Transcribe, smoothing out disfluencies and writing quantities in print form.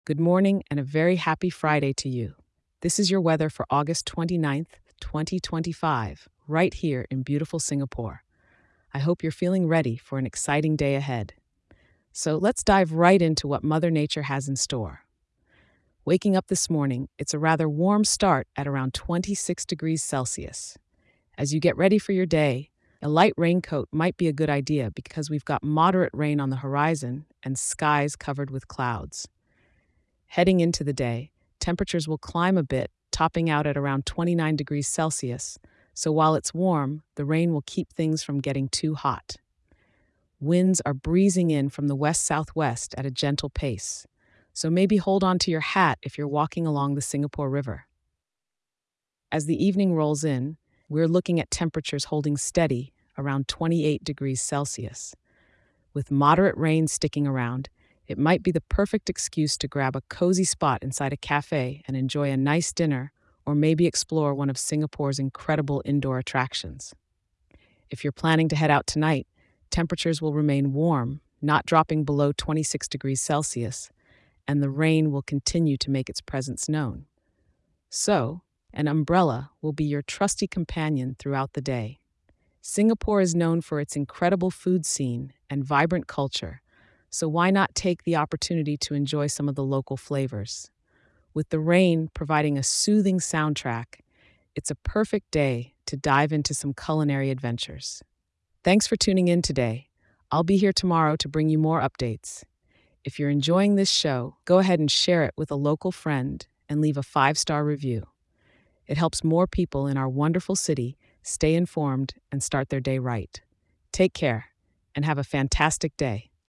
Good morning and a very happy Friday to you. This is your weather for August 29th, 2025, right here in beautiful Singapore. I hope you're feeling ready for an exciting day ahead. So let's dive right into what Mother Nature has in store. Waking up this morning, it's a rather warm start at around 26 degrees Celsius. As you get ready for your day, a light raincoat might be a good idea because we've got moderate rain on the horizon and skies covered with clouds. Heading into the day, temperatures will climb a bit, topping out at around 29 degrees Celsius, so while it's warm, the rain will keep things from getting too hot. Winds are breezing in from the west-southwest at a gentle pace, so maybe hold on to your hat if you're walking along the Singapore River. As the evening rolls in, we're looking at temperatures holding steady around 28 degrees Celsius. With moderate rain sticking around, it might be the perfect excuse to grab a cozy spot inside a cafe and enjoy a nice dinner, or maybe explore one of Singapore's incredible indoor attractions. If you're planning to head out tonight, temperatures will remain warm, not dropping below 26 degrees Celsius, and the rain will continue to make its presence known. So, an umbrella will be your trusty companion throughout the day. Singapore is known for its incredible food scene and vibrant culture, so why not take the opportunity to enjoy some of the local flavors? With the rain providing a soothing soundtrack, it's a perfect day to dive into some culinary adventures. Thanks for tuning in today. I'll be here tomorrow to bring you more updates. If you're enjoying this show, go ahead and share it with a local friend and leave a 5-star review. It helps more people in our wonderful city stay informed and start their day right. Take care and have a fantastic day.